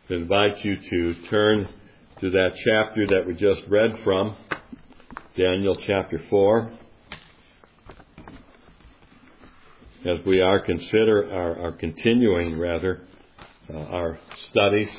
invite you to turn to that chapter that we just read from, Daniel chapter 4, as we are continuing our studies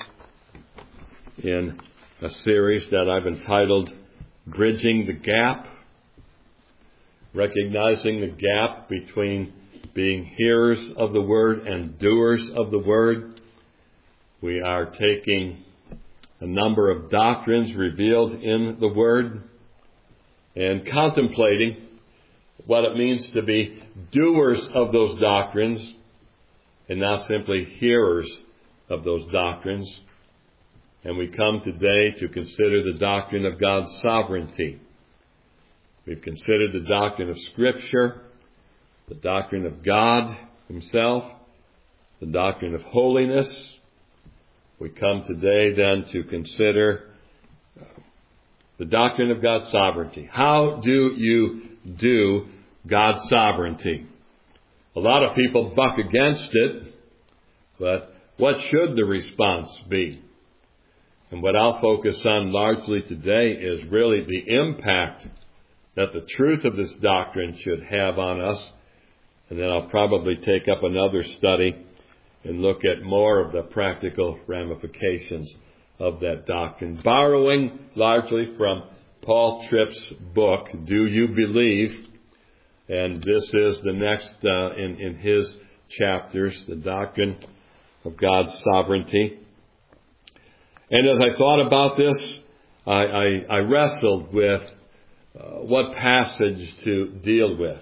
in a series that I've entitled Bridging the Gap, recognizing the gap between being hearers of the Word and doers of the Word. We are taking a number of doctrines revealed in the Word and contemplating what it means to be doers of those doctrines and not simply hearers of those doctrines. And we come today to consider the doctrine of God's sovereignty. We've considered the doctrine of Scripture, the doctrine of God Himself, the doctrine of holiness. We come today then to consider the doctrine of God's sovereignty. How do you do God's sovereignty? A lot of people buck against it, but what should the response be? And what I'll focus on largely today is really the impact that the truth of this doctrine should have on us. And then I'll probably take up another study and look at more of the practical ramifications of that doctrine, borrowing largely from Paul Tripp's book, Do You Believe? And this is the next in his chapters, the doctrine of God's sovereignty. And as I thought about this, I wrestled with what passage to deal with.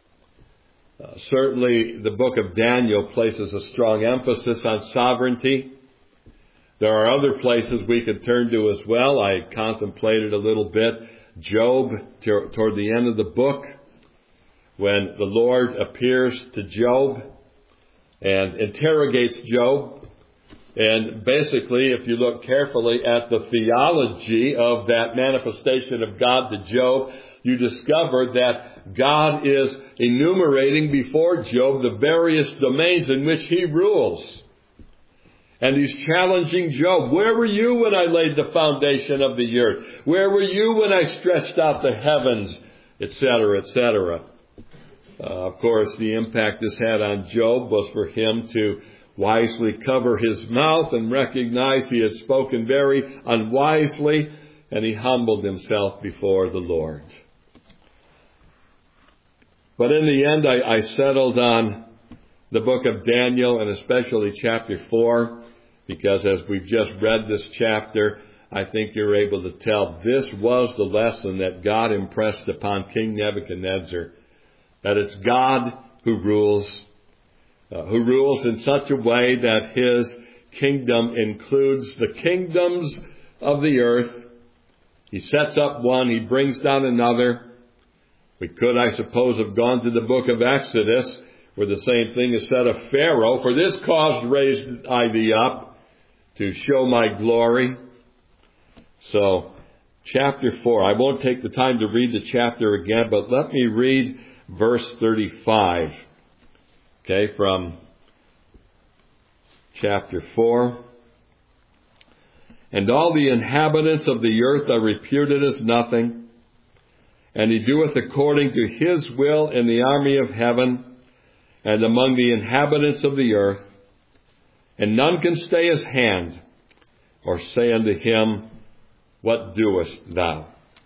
Certainly, the book of Daniel places a strong emphasis on sovereignty. There are other places we could turn to as well. I contemplated a little bit Job toward the end of the book, when the Lord appears to Job and interrogates Job. And basically, if you look carefully at the theology of that manifestation of God to Job, you discover that God is enumerating before Job the various domains in which he rules. And he's challenging Job. Where were you when I laid the foundation of the earth? Where were you when I stretched out the heavens? Etc., etc. Of course, the impact this had on Job was for him to wisely cover his mouth and recognize he had spoken very unwisely, and he humbled himself before the Lord. But in the end, I settled on the book of Daniel, and especially chapter 4, because as we've just read this chapter, I think you're able to tell this was the lesson that God impressed upon King Nebuchadnezzar, that it's God who rules in such a way that His kingdom includes the kingdoms of the earth. He sets up one, He brings down another. We could, I suppose, have gone to the book of Exodus, where the same thing is said of Pharaoh. For this cause raised I thee up, to show my glory. So, chapter 4. I won't take the time to read the chapter again, but let me read verse 35. Okay, from chapter 4. And all the inhabitants of the earth are reputed as nothing, and He doeth according to His will in the army of heaven and among the inhabitants of the earth. And none can stay His hand or say unto Him, What doest thou?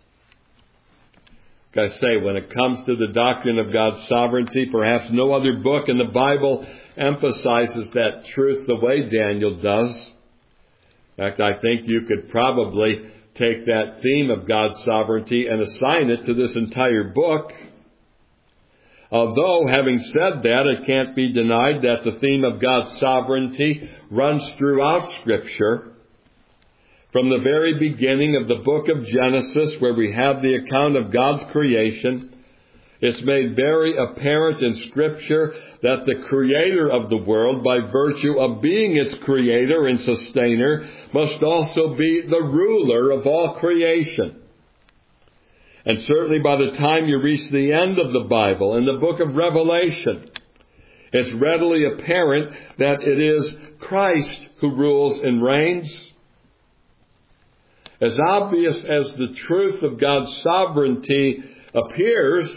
Like I say, when it comes to the doctrine of God's sovereignty, perhaps no other book in the Bible emphasizes that truth the way Daniel does. In fact, I think you could probably take that theme of God's sovereignty and assign it to this entire book. Although, having said that, it can't be denied that the theme of God's sovereignty runs throughout Scripture. From the very beginning of the book of Genesis, where we have the account of God's creation, it's made very apparent in Scripture that the Creator of the world, by virtue of being its Creator and Sustainer, must also be the ruler of all creation. And certainly by the time you reach the end of the Bible, in the book of Revelation, It's readily apparent that it is Christ who rules and reigns. As obvious as the truth of God's sovereignty appears,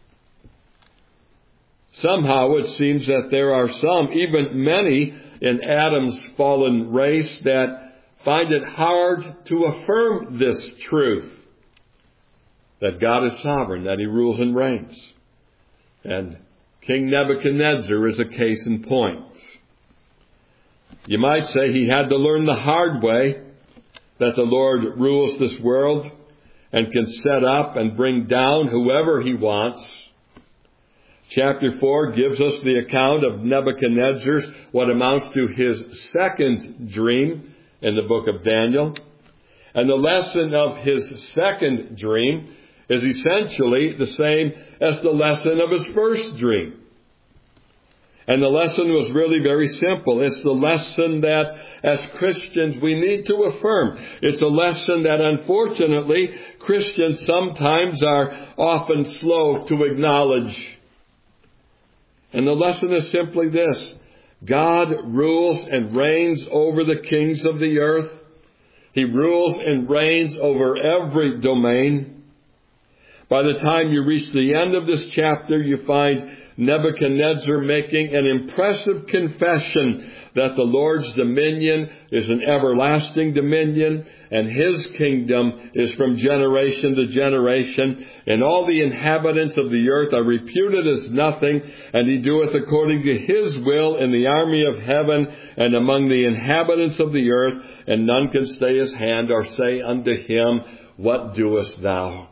somehow it seems that there are some, even many, in Adam's fallen race that find it hard to affirm this truth, that God is sovereign, that He rules and reigns. And King Nebuchadnezzar is a case in point. You might say he had to learn the hard way that the Lord rules this world and can set up and bring down whoever He wants. Chapter 4 gives us the account of Nebuchadnezzar's, what amounts to his second dream in the book of Daniel. And the lesson of his second dream is essentially the same as the lesson of his first dream. And the lesson was really very simple. It's the lesson that as Christians we need to affirm. It's a lesson that unfortunately Christians sometimes are often slow to acknowledge. And the lesson is simply this: God rules and reigns over the kings of the earth. He rules and reigns over every domain. By the time you reach the end of this chapter, you find Nebuchadnezzar making an impressive confession that the Lord's dominion is an everlasting dominion, and His kingdom is from generation to generation, and all the inhabitants of the earth are reputed as nothing, and He doeth according to His will in the army of heaven and among the inhabitants of the earth, and none can stay His hand or say unto Him, What doest thou?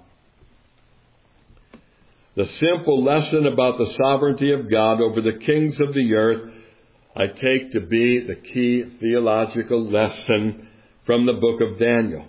The simple lesson about the sovereignty of God over the kings of the earth I take to be the key theological lesson from the book of Daniel.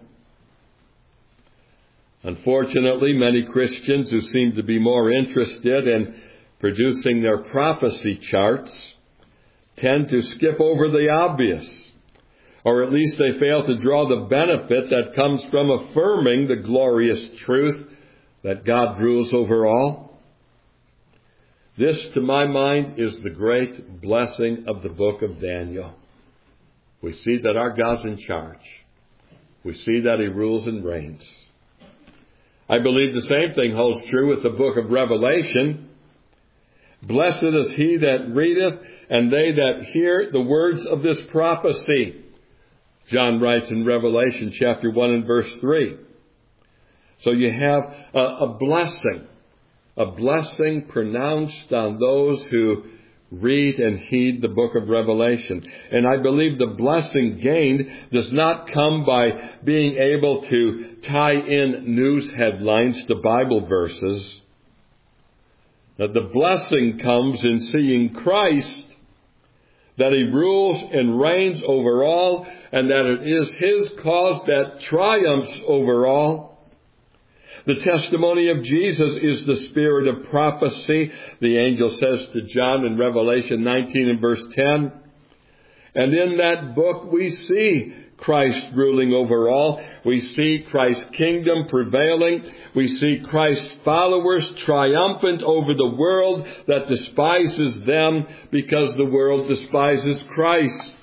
Unfortunately, many Christians who seem to be more interested in producing their prophecy charts tend to skip over the obvious, or at least they fail to draw the benefit that comes from affirming the glorious truth that God rules over all. This, to my mind, is the great blessing of the book of Daniel. We see that our God's in charge. We see that He rules and reigns. I believe the same thing holds true with the book of Revelation. Blessed is he that readeth, and they that hear the words of this prophecy. John writes in Revelation chapter 1 and verse 3. So you have a blessing pronounced on those who read and heed the book of Revelation. And I believe the blessing gained does not come by being able to tie in news headlines to Bible verses. That the blessing comes in seeing Christ, that He rules and reigns over all, and that it is His cause that triumphs over all. The testimony of Jesus is the spirit of prophecy, the angel says to John in Revelation 19 and verse 10. And in that book we see Christ ruling over all. We see Christ's kingdom prevailing. We see Christ's followers triumphant over the world that despises them because the world despises Christ.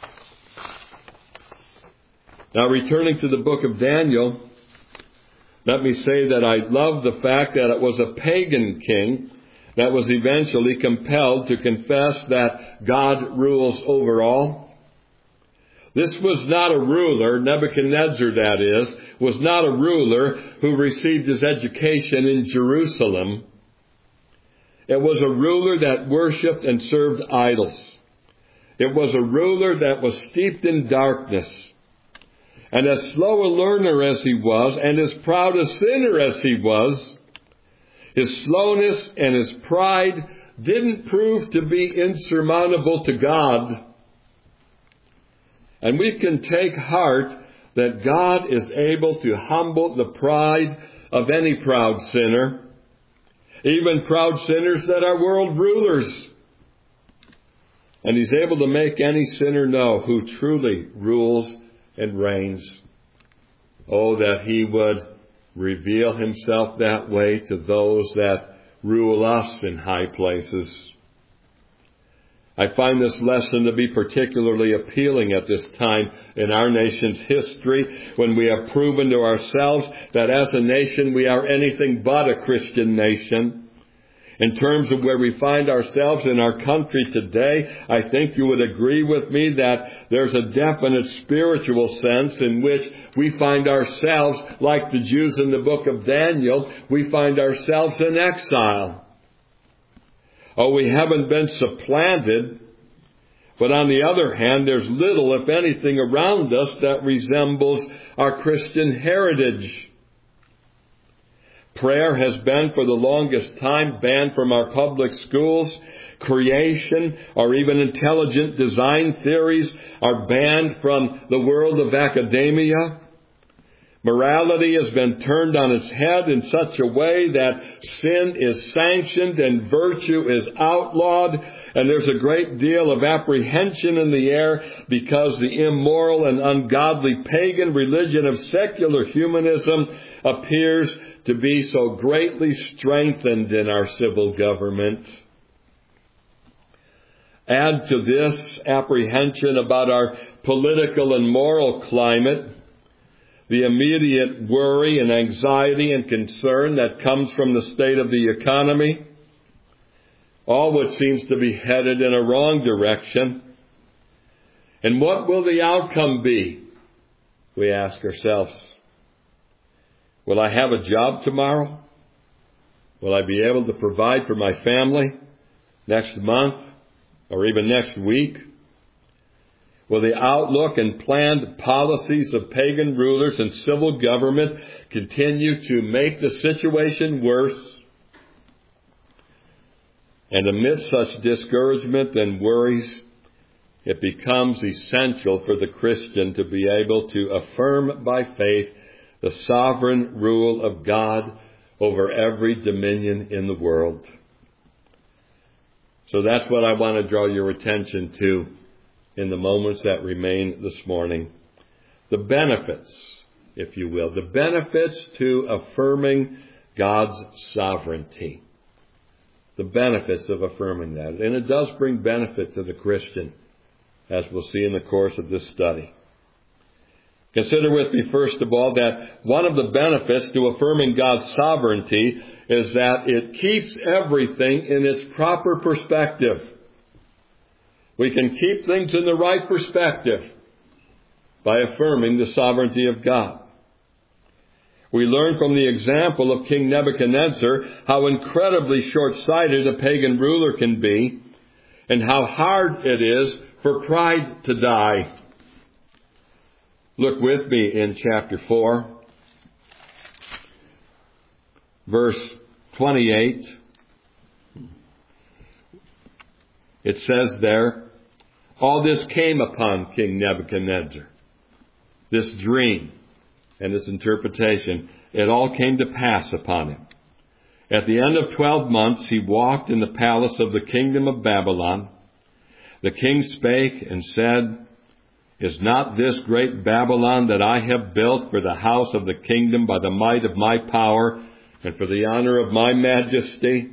Now, returning to the book of Daniel, let me say that I love the fact that it was a pagan king that was eventually compelled to confess that God rules over all. This was not a ruler, Nebuchadnezzar that is, was not a ruler who received his education in Jerusalem. It was a ruler that worshipped and served idols. It was a ruler that was steeped in darkness. And as slow a learner as he was, and as proud a sinner as he was, his slowness and his pride didn't prove to be insurmountable to God. And we can take heart that God is able to humble the pride of any proud sinner, even proud sinners that are world rulers. And He's able to make any sinner know who truly rules and reigns. Oh, that He would reveal Himself that way to those that rule us in high places. I find this lesson to be particularly appealing at this time in our nation's history, when we have proven to ourselves that as a nation we are anything but a Christian nation. In terms of where we find ourselves in our country today, I think you would agree with me that there's a definite spiritual sense in which we find ourselves, like the Jews in the book of Daniel, we find ourselves in exile. Oh, we haven't been supplanted, but on the other hand, there's little, if anything, around us that resembles our Christian heritage. Prayer has been for the longest time banned from our public schools. Creation or even intelligent design theories are banned from the world of academia. Morality has been turned on its head in such a way that sin is sanctioned and virtue is outlawed, and there's a great deal of apprehension in the air because the immoral and ungodly pagan religion of secular humanism appears to be so greatly strengthened in our civil government. Add to this apprehension about our political and moral climate the immediate worry and anxiety and concern that comes from the state of the economy, all which seems to be headed in a wrong direction. And what will the outcome be? We ask ourselves. Will I have a job tomorrow? Will I be able to provide for my family next month or even next week? Will the outlook and planned policies of pagan rulers and civil government continue to make the situation worse? And amidst such discouragement and worries, it becomes essential for the Christian to be able to affirm by faith the sovereign rule of God over every dominion in the world. So that's what I want to draw your attention to in the moments that remain this morning. The benefits, if you will, the benefits to affirming God's sovereignty. The benefits of affirming that. And it does bring benefit to the Christian, as we'll see in the course of this study. Consider with me, first of all, that one of the benefits to affirming God's sovereignty is that it keeps everything in its proper perspective. We can keep things in the right perspective by affirming the sovereignty of God. We learn from the example of King Nebuchadnezzar how incredibly short-sighted a pagan ruler can be and how hard it is for pride to die. Look with me in chapter 4, verse 28. It says there, all this came upon King Nebuchadnezzar. This dream and this interpretation, it all came to pass upon him. At the end of 12 months, he walked in the palace of the kingdom of Babylon. The king spake and said, is not this great Babylon that I have built for the house of the kingdom by the might of my power and for the honor of my majesty?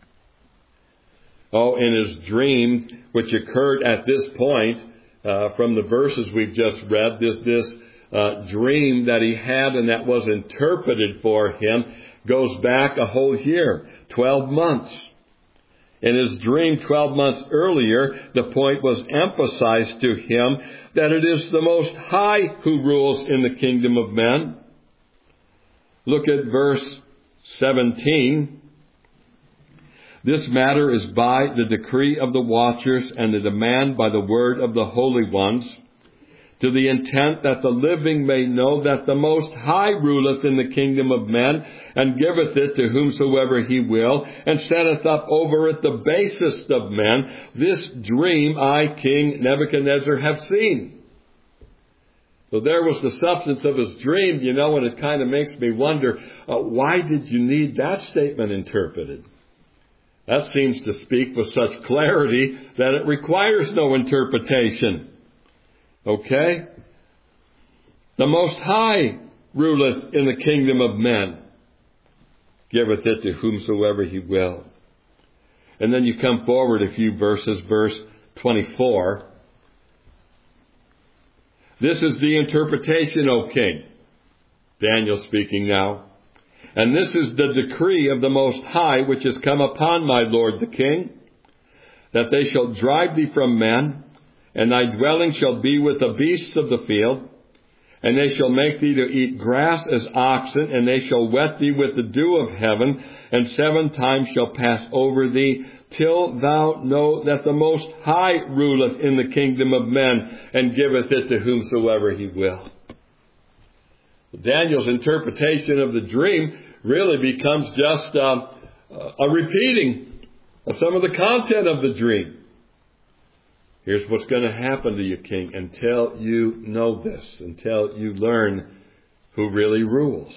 Oh, in his dream, which occurred at this point, from the verses we've just read, this dream that he had and that was interpreted for him goes back a whole year, 12 months. In his dream 12 months earlier, the point was emphasized to him that it is the Most High who rules in the kingdom of men. Look at verse 17. This matter is by the decree of the watchers and the demand by the word of the holy ones, to the intent that the living may know that the Most High ruleth in the kingdom of men, and giveth it to whomsoever he will, and setteth up over it the basest of men. This dream I, King Nebuchadnezzar, have seen. So there was the substance of his dream, and it kind of makes me wonder, why did you need that statement interpreted? That seems to speak with such clarity that it requires no interpretation. Okay? The Most High ruleth in the kingdom of men, giveth it to whomsoever he will. And then you come forward a few verses, verse 24. This is the interpretation, O king. Daniel speaking now. And this is the decree of the Most High, which has come upon my lord the king, that they shall drive thee from men, and thy dwelling shall be with the beasts of the field, and they shall make thee to eat grass as oxen, and they shall wet thee with the dew of heaven, and 7 times shall pass over thee, till thou know that the Most High ruleth in the kingdom of men, and giveth it to whomsoever he will. Daniel's interpretation of the dream really becomes just a repeating of some of the content of the dream. Here's what's going to happen to you, king, until you know this, until you learn who really rules.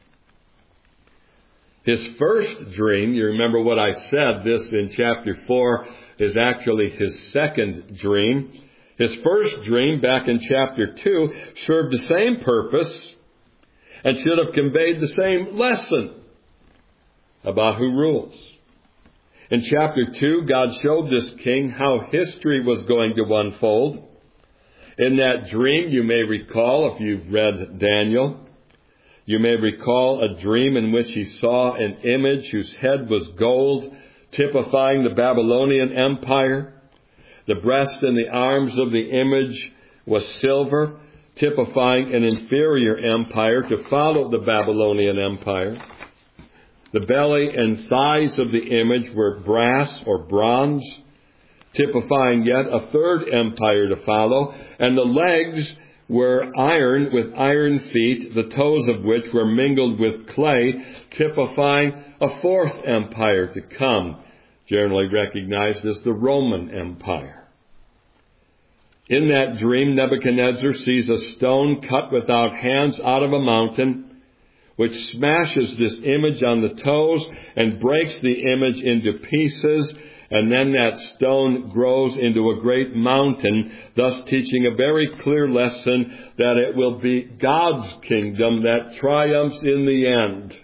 His first dream, you remember what I said, this in chapter 4 is actually his second dream. His first dream, back in chapter 2, served the same purpose and should have conveyed the same lesson about who rules. In chapter 2, God showed this king how history was going to unfold. In that dream, you may recall, if you've read Daniel, you may recall a dream in which he saw an image whose head was gold, typifying the Babylonian Empire. The breast and the arms of the image was silver, typifying an inferior empire to follow the Babylonian Empire. The belly and thighs of the image were brass or bronze, typifying yet a third empire to follow. And the legs were iron with iron feet, the toes of which were mingled with clay, typifying a fourth empire to come, generally recognized as the Roman Empire. In that dream, Nebuchadnezzar sees a stone cut without hands out of a mountain, which smashes this image on the toes and breaks the image into pieces, and then that stone grows into a great mountain, thus teaching a very clear lesson that it will be God's kingdom that triumphs in the end.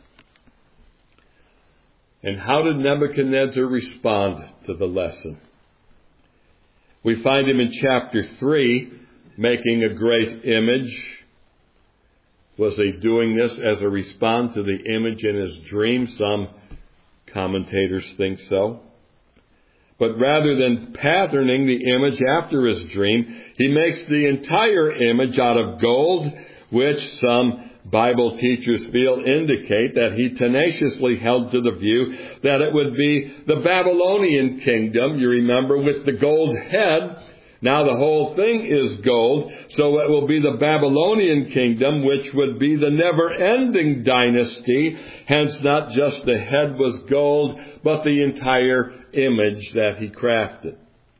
And how did Nebuchadnezzar respond to the lesson? We find him in chapter 3 making a great image. Was he doing this as a response to the image in his dream? Some commentators think so. But rather than patterning the image after his dream, he makes the entire image out of gold, which some Bible teachers feel indicate that he tenaciously held to the view that it would be the Babylonian kingdom, you remember, with the gold head. Now the whole thing is gold, so it will be the Babylonian kingdom, which would be the never-ending dynasty. Hence, not just the head was gold, but the entire image that he crafted.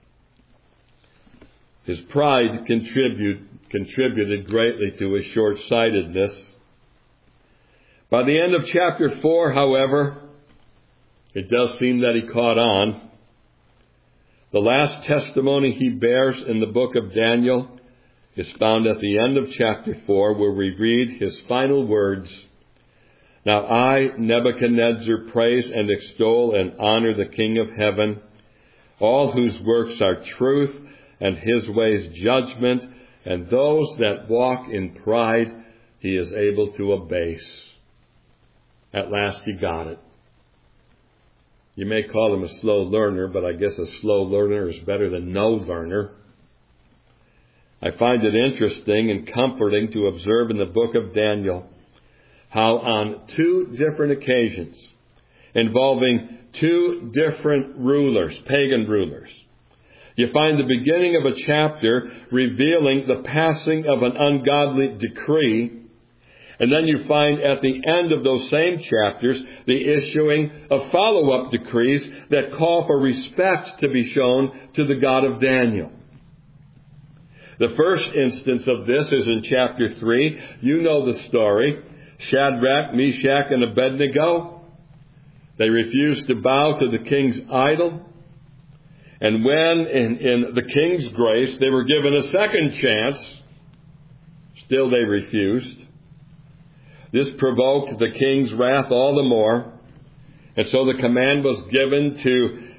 His pride contributed greatly to his short-sightedness. By the end of chapter 4, however, it does seem that he caught on. The last testimony he bears in the book of Daniel is found at the end of chapter 4, where we read his final words. Now I, Nebuchadnezzar, praise and extol and honor the King of heaven, all whose works are truth and his ways judgment, and those that walk in pride he is able to abase. At last he got it. You may call him a slow learner, but I guess a slow learner is better than no learner. I find it interesting and comforting to observe in the book of Daniel how on 2 different occasions involving 2 different rulers, pagan rulers, you find the beginning of a chapter revealing the passing of an ungodly decree. And then you find at the end of those same chapters the issuing of follow-up decrees that call for respect to be shown to the God of Daniel. The first instance of this is in chapter 3. You know the story. Shadrach, Meshach, and Abednego. They refused to bow to the king's idol. And when, in the king's grace, they were given a second chance, still they refused. This provoked the king's wrath all the more. And so the command was given to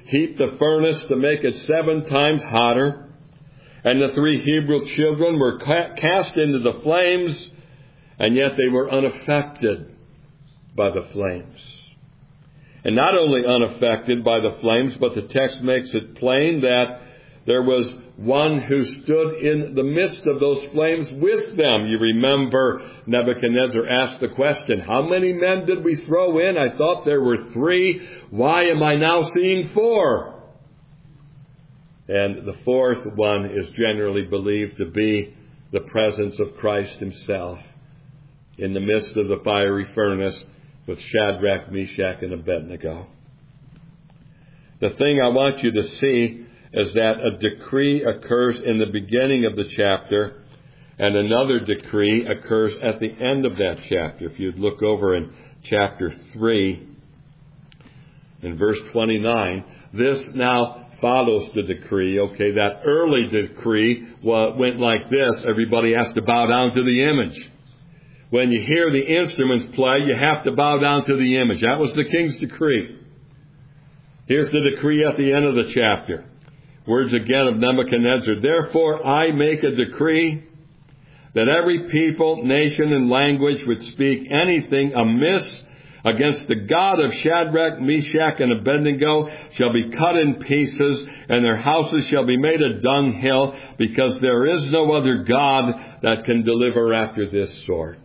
heat the furnace to make it 7 times hotter. And the 3 Hebrew children were cast into the flames, and yet they were unaffected by the flames. And not only unaffected by the flames, but the text makes it plain that there was one who stood in the midst of those flames with them. You remember Nebuchadnezzar asked the question, how many men did we throw in? I thought there were 3. Why am I now seeing 4? And the 4th one is generally believed to be the presence of Christ himself in the midst of the fiery furnace with Shadrach, Meshach, and Abednego. The thing I want you to see is that a decree occurs in the beginning of the chapter, and another decree occurs at the end of that chapter. If you'd look over in chapter 3, in verse 29, this now follows the decree. Okay, that early decree went like this. Everybody has to bow down to the image. When you hear the instruments play, you have to bow down to the image. That was the king's decree. Here's the decree at the end of the chapter. Words again of Nebuchadnezzar. Therefore I make a decree that every people, nation, and language which speak anything amiss against the God of Shadrach, Meshach, and Abednego shall be cut in pieces, and their houses shall be made a dunghill, because there is no other God that can deliver after this sort.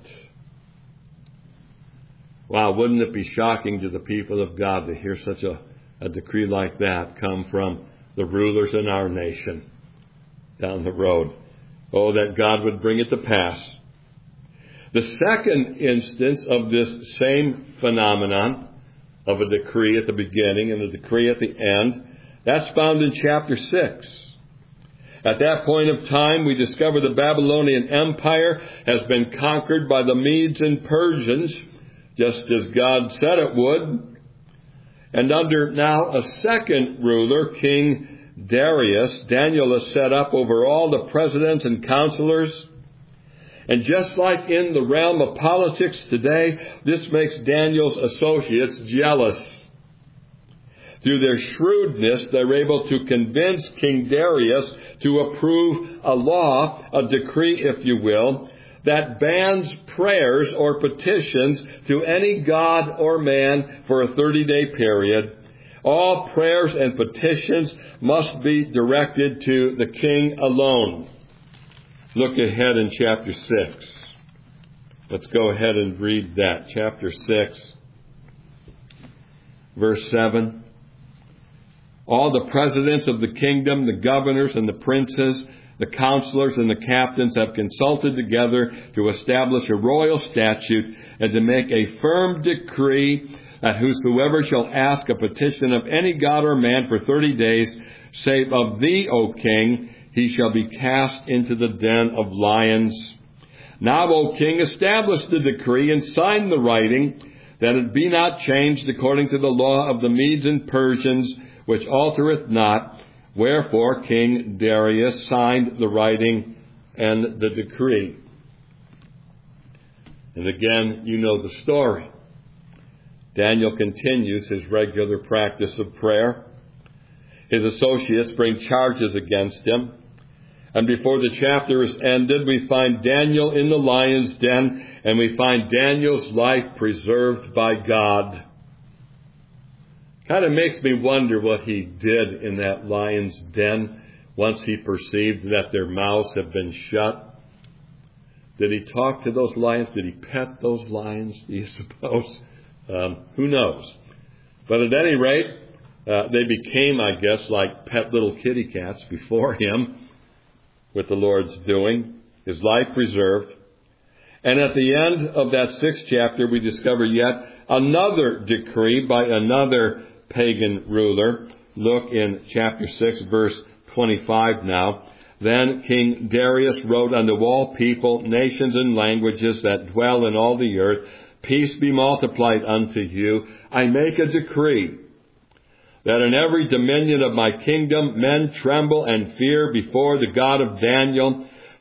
Wow, wouldn't it be shocking to the people of God to hear such a decree like that come from the rulers in our nation down the road? Oh, that God would bring it to pass. The second instance of this same phenomenon of a decree at the beginning and a decree at the end, that's found in chapter 6. At that point of time, we discover the Babylonian Empire has been conquered by the Medes and Persians, just as God said it would. And under now a second ruler, King Darius, Daniel is set up over all the presidents and counselors. And just like in the realm of politics today, this makes Daniel's associates jealous. Through their shrewdness, they're able to convince King Darius to approve a law, a decree, if you will, that bans prayers or petitions to any god or man for a 30-day period. All prayers and petitions must be directed to the king alone. Look ahead in chapter 6. Let's go ahead and read that. Chapter 6, verse 7. All the presidents of the kingdom, the governors and the princes, the counselors and the captains have consulted together to establish a royal statute and to make a firm decree that whosoever shall ask a petition of any god or man for 30 days, save of thee, O king, he shall be cast into the den of lions. Now, O king, establish the decree and sign the writing, that it be not changed according to the law of the Medes and Persians, which altereth not. Wherefore King Darius signed the writing and the decree. And again, you know the story. Daniel continues his regular practice of prayer. His associates bring charges against him. And before the chapter is ended, we find Daniel in the lion's den, and we find Daniel's life preserved by God. Kind of makes me wonder what he did in that lion's den once he perceived that their mouths have been shut. Did he talk to those lions? Did he pet those lions, do you suppose? Who knows? But at any rate, they became, I guess, like pet little kitty cats before him, with the Lord's doing, his life preserved. And at the end of that 6th chapter, we discover yet another decree by another pagan ruler. Look in chapter 6, verse 25 now. Then King Darius wrote unto all people, nations, and languages that dwell in all the earth, peace be multiplied unto you. I make a decree that in every dominion of my kingdom men tremble and fear before the God of Daniel,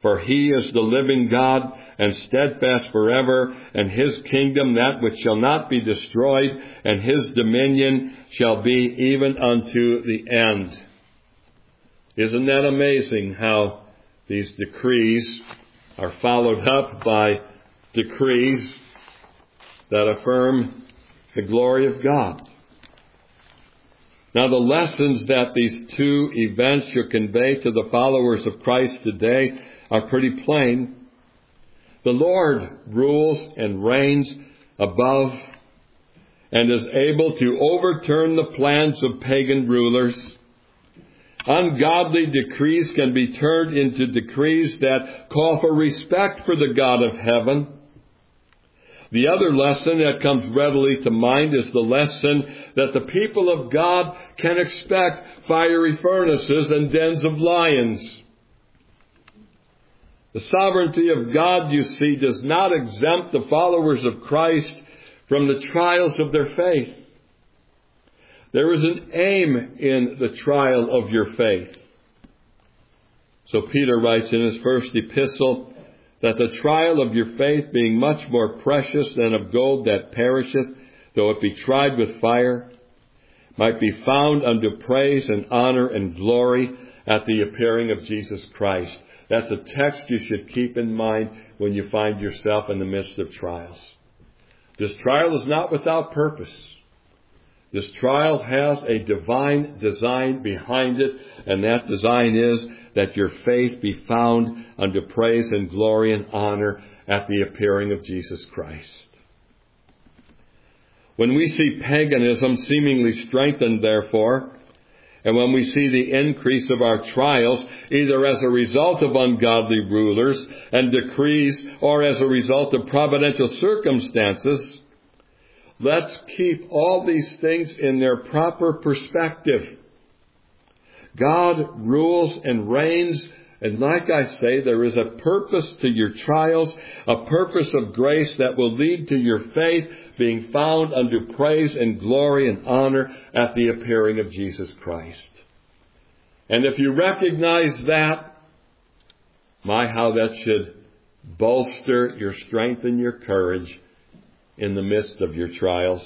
For he is the living God, and steadfast forever, and his kingdom that which shall not be destroyed, and his dominion shall be even unto the end. Isn't that amazing how these decrees are followed up by decrees that affirm the glory of God? Now, the lessons that these two events should convey to the followers of Christ today are pretty plain. The Lord rules and reigns above and is able to overturn the plans of pagan rulers. Ungodly decrees can be turned into decrees that call for respect for the God of heaven. The other lesson that comes readily to mind is the lesson that the people of God can expect fiery furnaces and dens of lions. The sovereignty of God, you see, does not exempt the followers of Christ from the trials of their faith. There is an aim in the trial of your faith. So Peter writes in his first epistle that the trial of your faith, being much more precious than of gold that perisheth, though it be tried with fire, might be found unto praise and honor and glory at the appearing of Jesus Christ. That's a text you should keep in mind when you find yourself in the midst of trials. This trial is not without purpose. This trial has a divine design behind it, and that design is that your faith be found unto praise and glory and honor at the appearing of Jesus Christ. When we see paganism seemingly strengthened, therefore, and when we see the increase of our trials, either as a result of ungodly rulers and decrees or as a result of providential circumstances, let's keep all these things in their proper perspective. God rules and reigns, and like I say, there is a purpose to your trials, a purpose of grace that will lead to your faith being found unto praise and glory and honor at the appearing of Jesus Christ. And if you recognize that, my, how that should bolster your strength and your courage in the midst of your trials.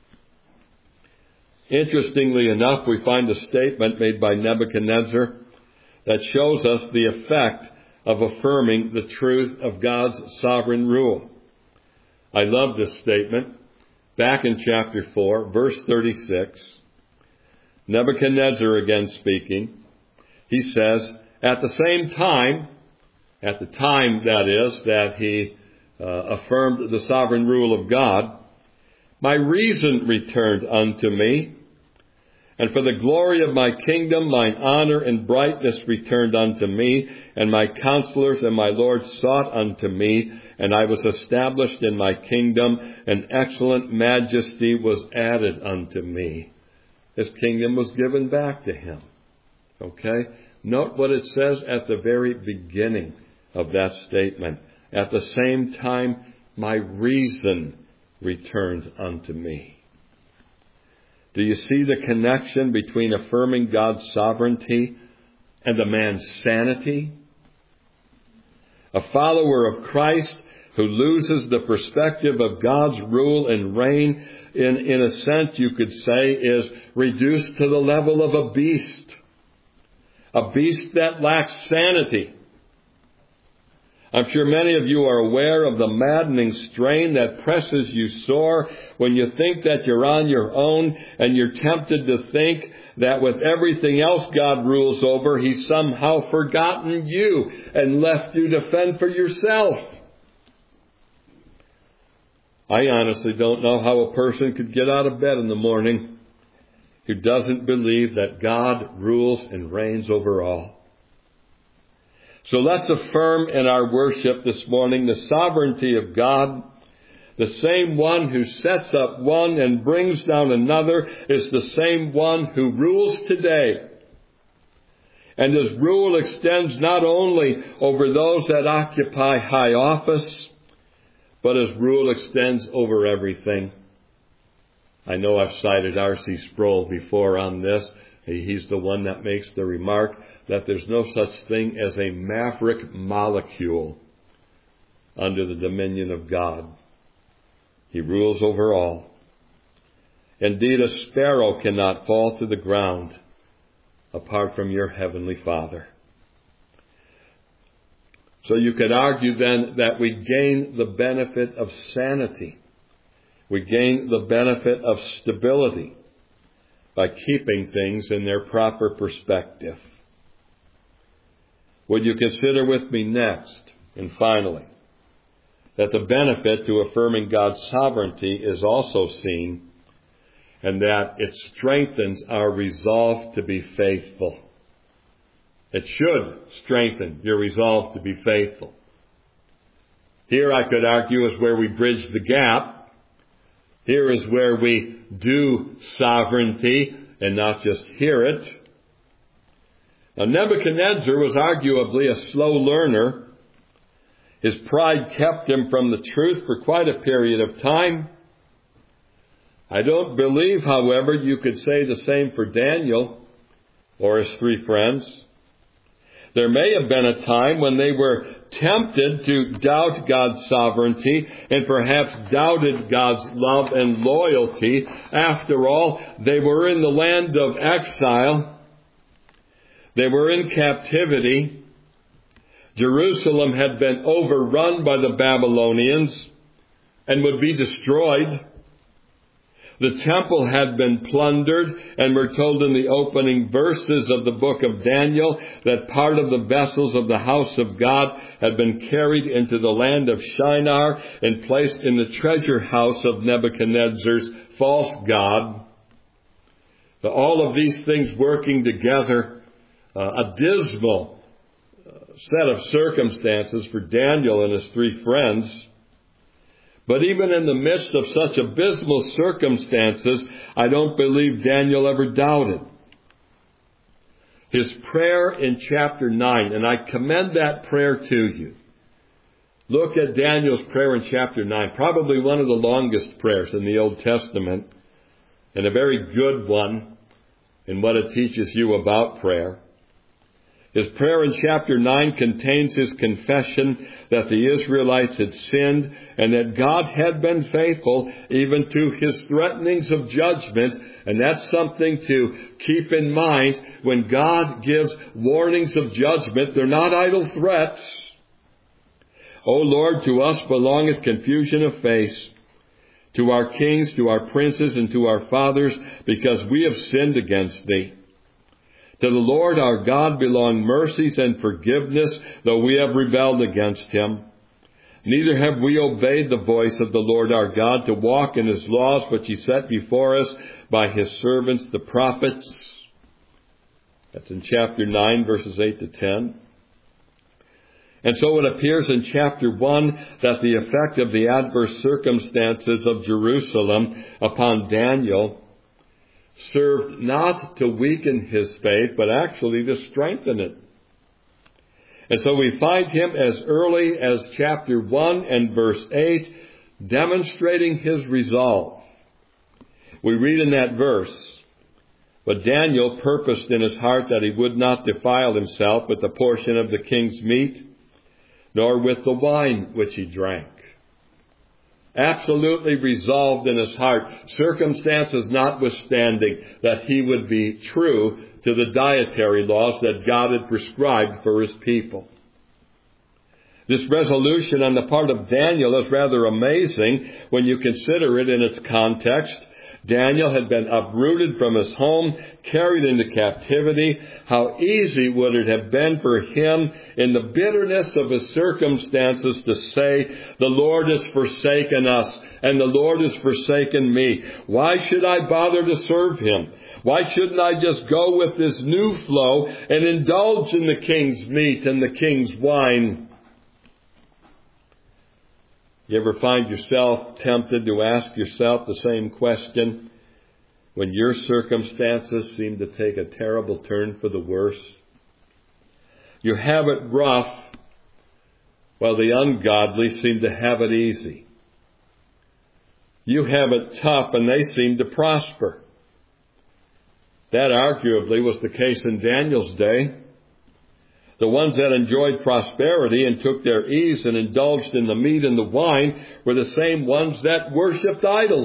Interestingly enough, we find a statement made by Nebuchadnezzar that shows us the effect of affirming the truth of God's sovereign rule. I love this statement. Back in chapter 4, verse 36, Nebuchadnezzar again speaking, he says, at the same time, at the time that is, that he affirmed the sovereign rule of God, my reason returned unto me, and for the glory of my kingdom, mine honor and brightness returned unto me, and my counselors and my lords sought unto me, and I was established in my kingdom, and excellent majesty was added unto me. His kingdom was given back to him. Okay? Note what it says at the very beginning of that statement. At the same time, my reason returned unto me. Do you see the connection between affirming God's sovereignty and a man's sanity? A follower of Christ who loses the perspective of God's rule and reign, in a sense you could say, is reduced to the level of a beast. A beast that lacks sanity. I'm sure many of you are aware of the maddening strain that presses you sore when you think that you're on your own and you're tempted to think that with everything else God rules over, He's somehow forgotten you and left you to fend for yourself. I honestly don't know how a person could get out of bed in the morning who doesn't believe that God rules and reigns over all. So let's affirm in our worship this morning the sovereignty of God. The same one who sets up one and brings down another is the same one who rules today. And His rule extends not only over those that occupy high office, but His rule extends over everything. I know I've cited R.C. Sproul before on this, He's the one that makes the remark that there's no such thing as a maverick molecule under the dominion of God. He rules over all. Indeed, a sparrow cannot fall to the ground apart from your heavenly Father. So you could argue then that we gain the benefit of sanity. We gain the benefit of stability by keeping things in their proper perspective. Would you consider with me next, and finally, that the benefit to affirming God's sovereignty is also seen, and that it strengthens our resolve to be faithful. It should strengthen your resolve to be faithful. Here, I could argue, is where we bridge the gap. Here is where we do sovereignty and not just hear it. Now, Nebuchadnezzar was arguably a slow learner. His pride kept him from the truth for quite a period of time. I don't believe, however, you could say the same for Daniel or his three friends. There may have been a time when they were tempted to doubt God's sovereignty and perhaps doubted God's love and loyalty. After all, they were in the land of exile. They were in captivity. Jerusalem had been overrun by the Babylonians and would be destroyed. The temple had been plundered, and we're told in the opening verses of the book of Daniel that part of the vessels of the house of God had been carried into the land of Shinar and placed in the treasure house of Nebuchadnezzar's false god. All of these things working together, a dismal set of circumstances for Daniel and his three friends. But even in the midst of such abysmal circumstances, I don't believe Daniel ever doubted. His prayer in chapter 9, and I commend that prayer to you. Look at Daniel's prayer in chapter 9, probably one of the longest prayers in the Old Testament, and a very good one in what it teaches you about prayer. His prayer in chapter 9 contains his confession that the Israelites had sinned and that God had been faithful even to his threatenings of judgment. And that's something to keep in mind when God gives warnings of judgment. They're not idle threats. O Lord, to us belongeth confusion of face, to our kings, to our princes, and to our fathers, because we have sinned against thee. To the Lord our God belong mercies and forgiveness, though we have rebelled against him. Neither have we obeyed the voice of the Lord our God to walk in his laws, which he set before us by his servants the prophets. That's in chapter 9, verses 8 to 10. And so it appears in chapter 1 that the effect of the adverse circumstances of Jerusalem upon Daniel served not to weaken his faith, but actually to strengthen it. And so we find him as early as chapter 1 and verse 8, demonstrating his resolve. We read in that verse, but Daniel purposed in his heart that he would not defile himself with the portion of the king's meat, nor with the wine which he drank. Absolutely resolved in his heart, circumstances notwithstanding, that he would be true to the dietary laws that God had prescribed for his people. This resolution on the part of Daniel is rather amazing when you consider it in its context. Daniel had been uprooted from his home, carried into captivity. How easy would it have been for him in the bitterness of his circumstances to say, the Lord has forsaken us and the Lord has forsaken me. Why should I bother to serve him? Why shouldn't I just go with this new flow and indulge in the king's meat and the king's wine? You ever find yourself tempted to ask yourself the same question when your circumstances seem to take a terrible turn for the worse? You have it rough while the ungodly seem to have it easy. You have it tough and they seem to prosper. That arguably was the case in Daniel's day. The ones that enjoyed prosperity and took their ease and indulged in the meat and the wine were the same ones that worshipped idols.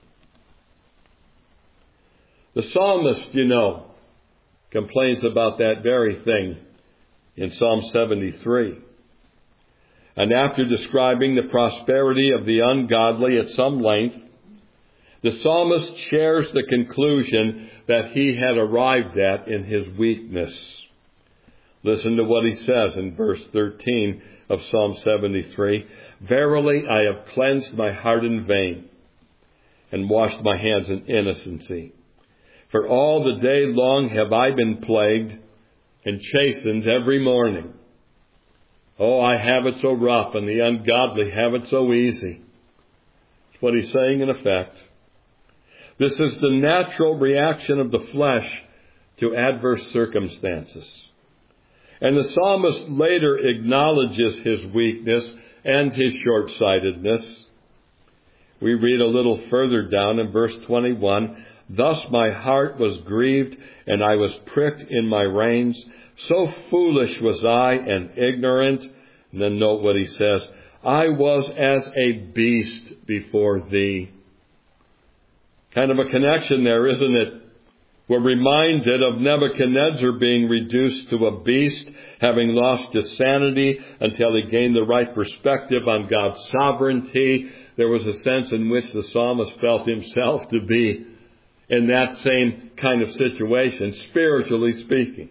The psalmist, complains about that very thing in Psalm 73. And after describing the prosperity of the ungodly at some length, the psalmist shares the conclusion that he had arrived at in his weakness. Listen to what he says in verse 13 of Psalm 73. Verily, I have cleansed my heart in vain and washed my hands in innocency. For all the day long have I been plagued and chastened every morning. Oh, I have it so rough, and the ungodly have it so easy. That's what he's saying in effect. This is the natural reaction of the flesh to adverse circumstances. And the psalmist later acknowledges his weakness and his short-sightedness. We read a little further down in verse 21, Thus my heart was grieved, and I was pricked in my reins. So foolish was I and ignorant. And then note what he says, I was as a beast before thee. Kind of a connection there, isn't it? We're reminded of Nebuchadnezzar being reduced to a beast, having lost his sanity until he gained the right perspective on God's sovereignty. There was a sense in which the psalmist felt himself to be in that same kind of situation, spiritually speaking.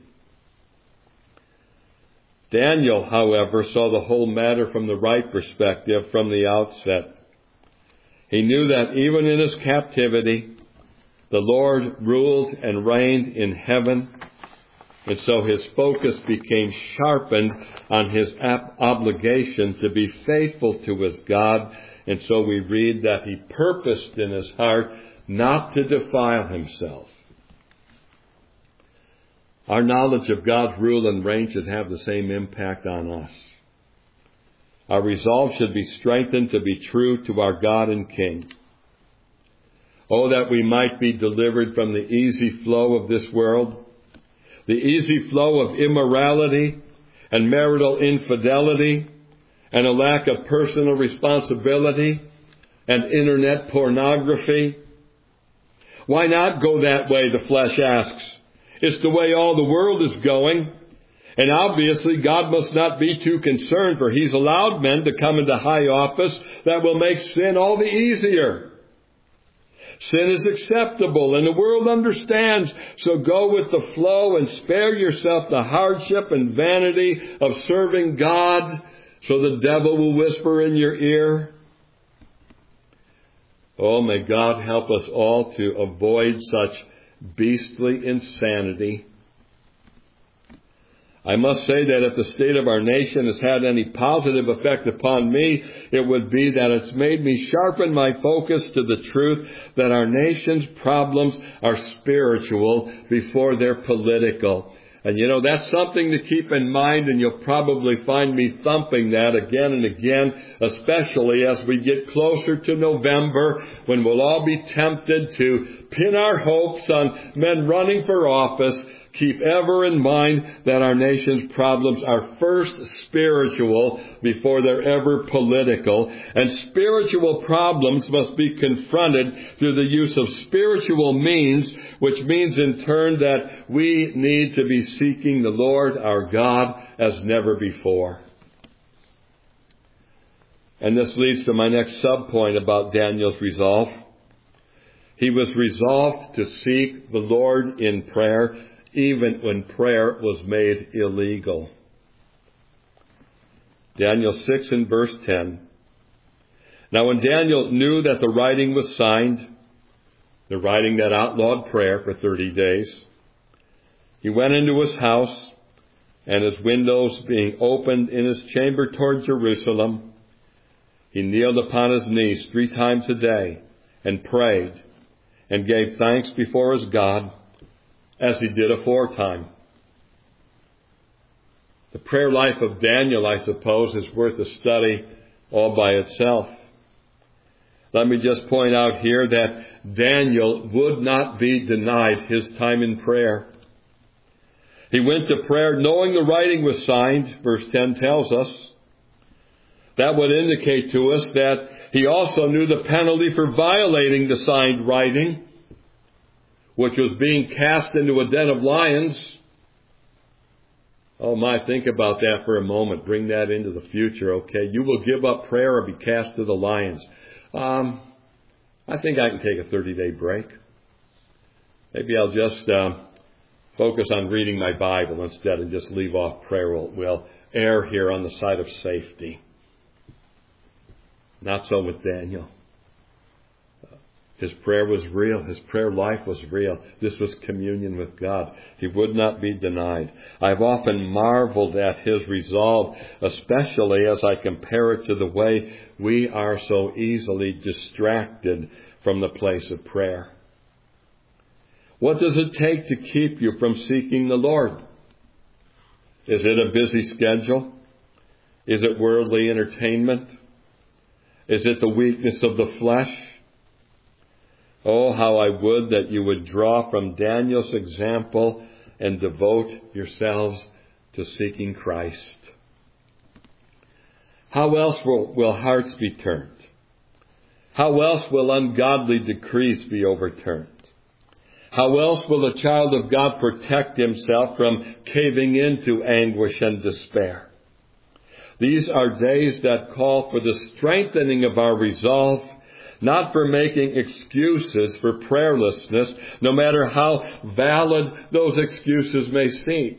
Daniel, however, saw the whole matter from the right perspective from the outset. He knew that even in his captivity, the Lord ruled and reigned in heaven, and so his focus became sharpened on his obligation to be faithful to his God, and so we read that he purposed in his heart not to defile himself. Our knowledge of God's rule and reign should have the same impact on us. Our resolve should be strengthened to be true to our God and King. Oh, that we might be delivered from the easy flow of this world, the easy flow of immorality and marital infidelity and a lack of personal responsibility and internet pornography. Why not go that way, the flesh asks. It's the way all the world is going. And obviously God must not be too concerned, for He's allowed men to come into high office that will make sin all the easier. Sin is acceptable and the world understands, so go with the flow and spare yourself the hardship and vanity of serving God, so the devil will whisper in your ear. Oh, may God help us all to avoid such beastly insanity. I must say that if the state of our nation has had any positive effect upon me, it would be that it's made me sharpen my focus to the truth that our nation's problems are spiritual before they're political. And that's something to keep in mind, and you'll probably find me thumping that again and again, especially as we get closer to November, when we'll all be tempted to pin our hopes on men running for office. Keep ever in mind that our nation's problems are first spiritual before they're ever political. And spiritual problems must be confronted through the use of spiritual means, which means in turn that we need to be seeking the Lord our God as never before. And this leads to my next subpoint about Daniel's resolve. He was resolved to seek the Lord in prayer, even when prayer was made illegal. Daniel 6 and verse 10. Now when Daniel knew that the writing was signed, the writing that outlawed prayer for 30 days, he went into his house, and his windows being opened in his chamber toward Jerusalem, he kneeled upon his knees 3 times a day and prayed and gave thanks before his God, as he did aforetime. The prayer life of Daniel, I suppose, is worth a study all by itself. Let me just point out here that Daniel would not be denied his time in prayer. He went to prayer knowing the writing was signed, verse 10 tells us. That would indicate to us that he also knew the penalty for violating the signed writing, which was being cast into a den of lions. Oh my, think about that for a moment. Bring that into the future, okay? You will give up prayer or be cast to the lions. I think I can take a 30-day break. Maybe I'll just focus on reading my Bible instead and just leave off prayer. We'll err here on the side of safety. Not so with Daniel. His prayer was real. His prayer life was real. This was communion with God. He would not be denied. I've often marveled at his resolve, especially as I compare it to the way we are so easily distracted from the place of prayer. What does it take to keep you from seeking the Lord? Is it a busy schedule? Is it worldly entertainment? Is it the weakness of the flesh? Oh, how I would that you would draw from Daniel's example and devote yourselves to seeking Christ. How else will hearts be turned? How else will ungodly decrees be overturned? How else will a child of God protect himself from caving into anguish and despair? These are days that call for the strengthening of our resolve, not for making excuses for prayerlessness, no matter how valid those excuses may seem.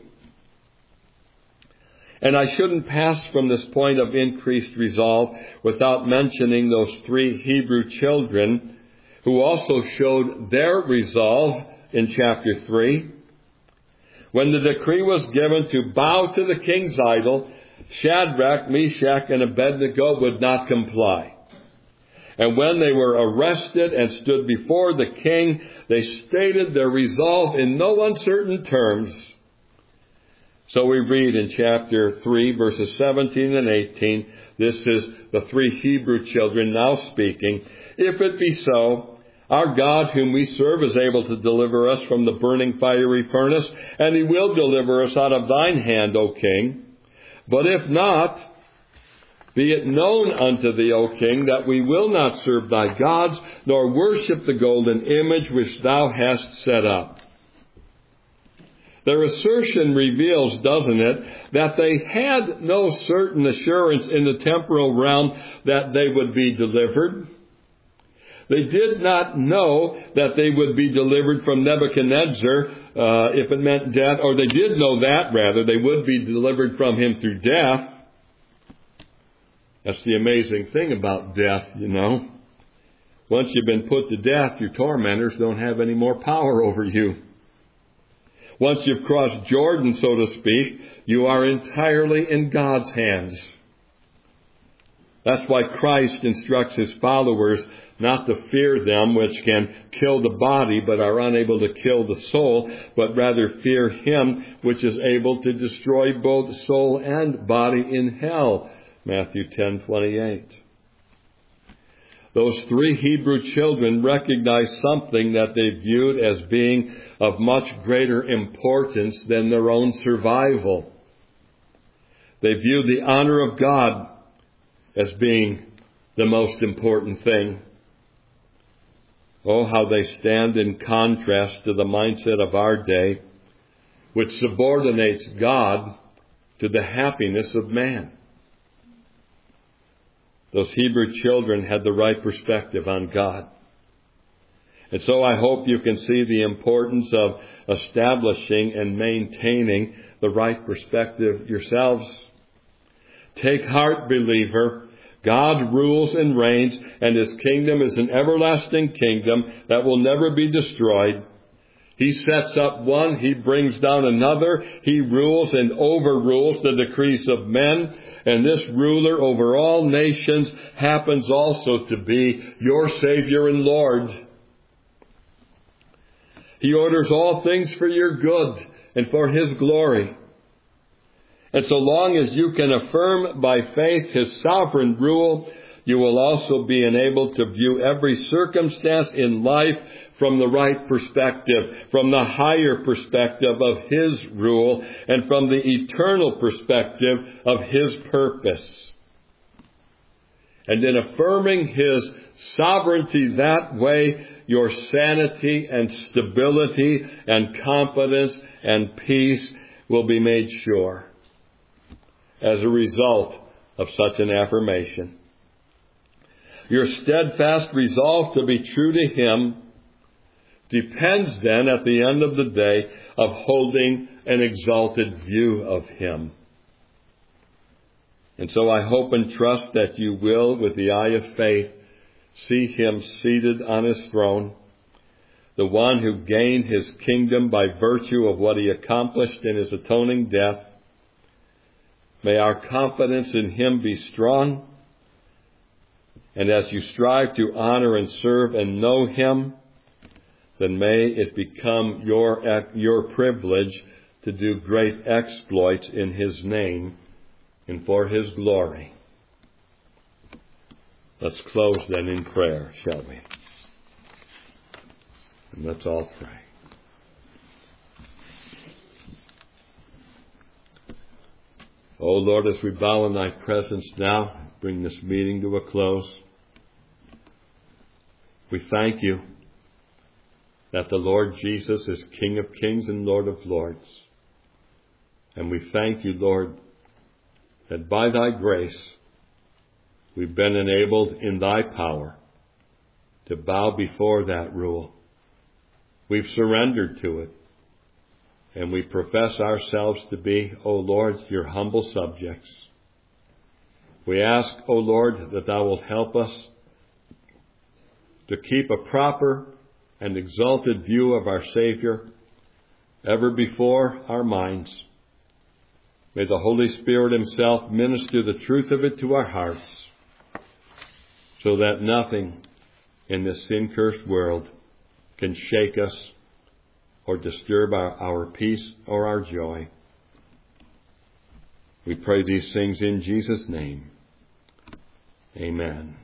And I shouldn't pass from this point of increased resolve without mentioning those 3 Hebrew children who also showed their resolve in chapter 3. When the decree was given to bow to the king's idol, Shadrach, Meshach, and Abednego would not comply. And when they were arrested and stood before the king, they stated their resolve in no uncertain terms. So we read in chapter 3, verses 17 and 18, this is the 3 Hebrew children now speaking. If it be so, our God whom we serve is able to deliver us from the burning fiery furnace, and he will deliver us out of thine hand, O king. But if not, be it known unto thee, O king, that we will not serve thy gods, nor worship the golden image which thou hast set up. Their assertion reveals, doesn't it, that they had no certain assurance in the temporal realm that they would be delivered. They did not know that they would be delivered from Nebuchadnezzar if it meant death, or they did know that, rather, they would be delivered from him through death. That's the amazing thing about death, you know. Once you've been put to death, your tormentors don't have any more power over you. Once you've crossed Jordan, so to speak, you are entirely in God's hands. That's why Christ instructs his followers not to fear them which can kill the body but are unable to kill the soul, but rather fear him which is able to destroy both soul and body in hell. Matthew 10:28. Those 3 Hebrew children recognized something that they viewed as being of much greater importance than their own survival. They viewed the honor of God as being the most important thing. Oh, how they stand in contrast to the mindset of our day, which subordinates God to the happiness of man. Those Hebrew children had the right perspective on God. And so I hope you can see the importance of establishing and maintaining the right perspective yourselves. Take heart, believer. God rules and reigns, and his kingdom is an everlasting kingdom that will never be destroyed. He sets up one, he brings down another. He rules and overrules the decrees of men. And this ruler over all nations happens also to be your Savior and Lord. He orders all things for your good and for his glory. And so long as you can affirm by faith his sovereign rule, you will also be enabled to view every circumstance in life from the right perspective, from the higher perspective of His rule, and from the eternal perspective of His purpose. And in affirming His sovereignty that way, your sanity and stability and confidence and peace will be made sure as a result of such an affirmation. Your steadfast resolve to be true to Him depends then at the end of the day of holding an exalted view of Him. And so I hope and trust that you will, with the eye of faith, see Him seated on His throne, the one who gained His kingdom by virtue of what He accomplished in His atoning death. May our confidence in Him be strong, and as you strive to honor and serve and know Him, then may it become your privilege to do great exploits in His name and for His glory. Let's close then in prayer, shall we? And let's all pray. O Lord, as we bow in Thy presence now, bring this meeting to a close. We thank You that the Lord Jesus is King of kings and Lord of lords. And we thank You, Lord, that by Thy grace we've been enabled in Thy power to bow before that rule. We've surrendered to it. And we profess ourselves to be, O Lord, Your humble subjects. We ask, O Lord, that Thou wilt help us to keep a proper and exalted view of our Savior ever before our minds. May the Holy Spirit Himself minister the truth of it to our hearts, so that nothing in this sin-cursed world can shake us or disturb our peace or our joy. We pray these things in Jesus' name. Amen.